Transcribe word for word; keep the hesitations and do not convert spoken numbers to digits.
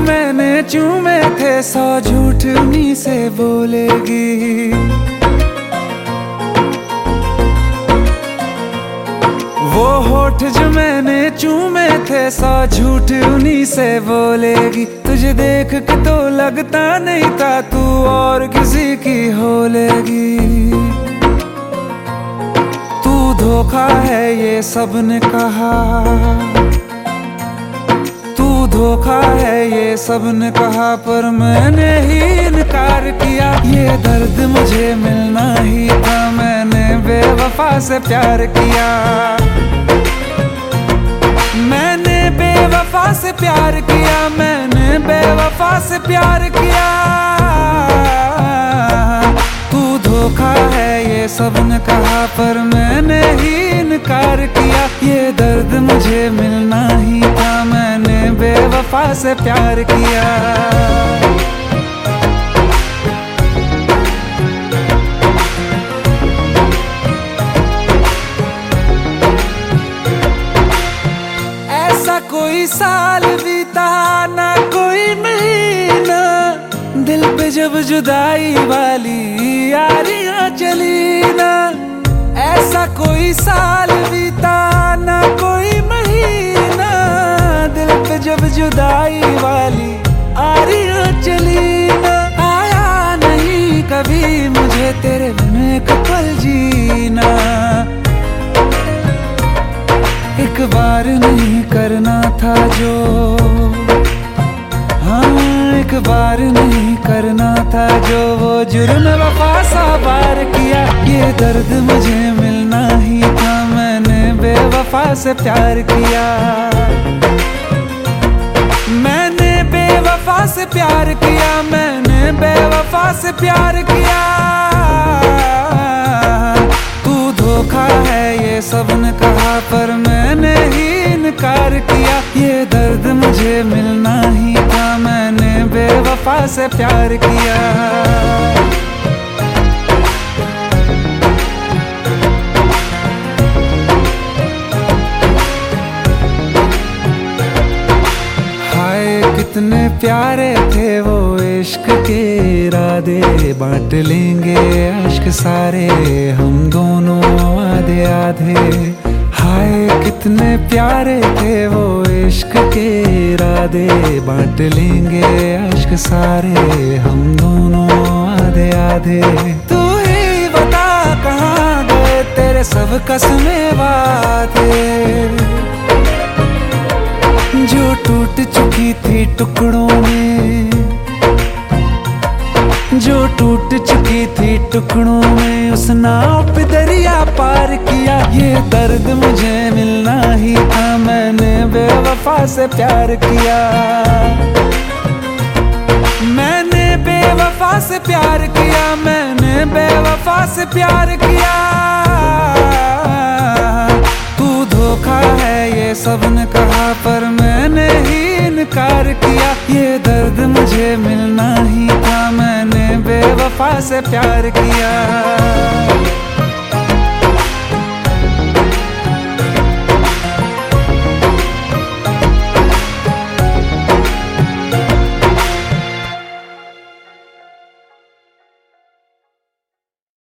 मैंने चूमे थे सौ झूठ उन्हीं से बोलेगी। वो होठ जो मैंने चूमे थे सौ झूठ उन्हीं से बोलेगी। तुझे देख के तो लगता नहीं था तू और किसी की हो लेगी। तू धोखा है ये सबने कहा, तू धोखा है ये सबने कहा, पर मैंने ही इनकार किया। ये दर्द मुझे मिलना ही था, मैंने बेवफा से प्यार किया। मैंने बेवफा से प्यार किया, मैंने बेवफा से प्यार किया। तू धोखा है ये सबने कहा, पर मैंने ही इनकार किया। ये दर्द मुझे मिलना ही था, मैंने बेवफा से प्यार किया। कोई साल बीता ना कोई महीना, दिल पे जब जुदाई वाली यारियां चली ना। ऐसा कोई साल बीता ना कोई महीना, दिल पे जब जुदाई वाली यारियां चली ना। आया नहीं कभी मुझे तेरे बिन एक पल जीना। एक बार नहीं करना था जो, हाँ एक बार नहीं करना था जो, वो जुर्म वफा सा बार किया। ये दर्द मुझे मिलना ही था, मैंने बेवफा से प्यार किया। मैंने बेवफा से प्यार किया, मैंने बेवफा से प्यार किया। तू धोखा है ये सबने कहा, पर मैंने ही इनकार किया। ये दर्द मुझे मिलना ही था, मैंने बेवफा से प्यार किया। हाय कितने प्यारे थे वो इश्क के इरादे, बांट लेंगे अश्क सारे हम दोनों आधे आधे। हाय कितने प्यारे थे वो इश्क के इरादे, बांट लेंगे अश्क सारे हम दोनों आधे आधे। तू ही बता कहाँ गए तेरे सब कसमें वादे, जो टूट चुकी थी टुकड़ों में, जो टूट चुकी थी टुकड़ों में। उस नाव पे दरिया पार किया। ये दर्द मुझे मिलना ही था, मैंने बेवफा से प्यार किया। मैंने बेवफा से प्यार किया, मैंने बेवफा से प्यार किया। तू धोखा है ये सबने कहा, पर मैंने ही इनकार किया। ये दर्द मुझे मिलना ही था, मैंने बेवफा से प्यार किया।